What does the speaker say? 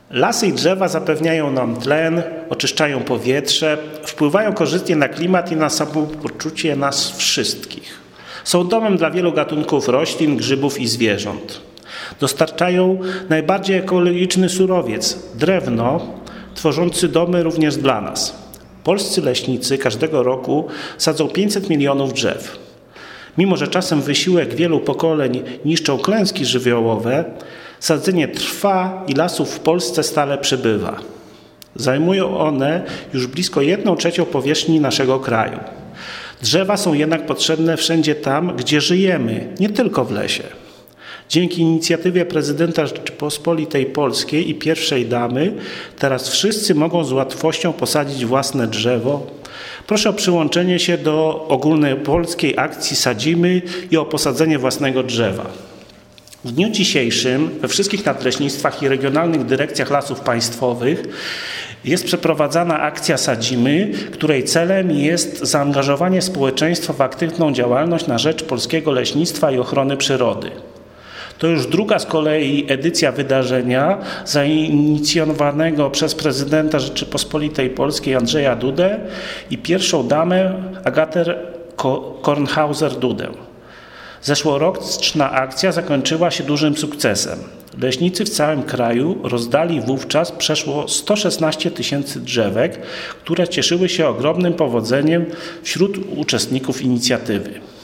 Lasy i drzewa zapewniają nam tlen, oczyszczają powietrze, wpływają korzystnie na klimat i na samopoczucie nas wszystkich. Są domem dla wielu gatunków roślin, grzybów i zwierząt. Dostarczają najbardziej ekologiczny surowiec – drewno, tworzący domy również dla nas. Polscy leśnicy każdego roku sadzą 500 milionów drzew. Mimo że czasem wysiłek wielu pokoleń niszczą klęski żywiołowe, sadzenie trwa i lasów w Polsce stale przybywa. Zajmują one już blisko 1/3 powierzchni naszego kraju. Drzewa są jednak potrzebne wszędzie tam, gdzie żyjemy, nie tylko w lesie. Dzięki inicjatywie prezydenta Rzeczypospolitej Polskiej i pierwszej damy teraz wszyscy mogą z łatwością posadzić własne drzewo. Proszę o przyłączenie się do ogólnopolskiej akcji Sadzimy i o posadzenie własnego drzewa. W dniu dzisiejszym we wszystkich nadleśnictwach i regionalnych dyrekcjach lasów państwowych jest przeprowadzana akcja Sadzimy, której celem jest zaangażowanie społeczeństwa w aktywną działalność na rzecz polskiego leśnictwa i ochrony przyrody. To już druga z kolei edycja wydarzenia zainicjowanego przez prezydenta Rzeczypospolitej Polskiej Andrzeja Dudę i pierwszą damę Agatę Kornhauser-Dudę. Zeszłoroczna akcja zakończyła się dużym sukcesem. Leśnicy w całym kraju rozdali wówczas przeszło 116 tysięcy drzewek, które cieszyły się ogromnym powodzeniem wśród uczestników inicjatywy.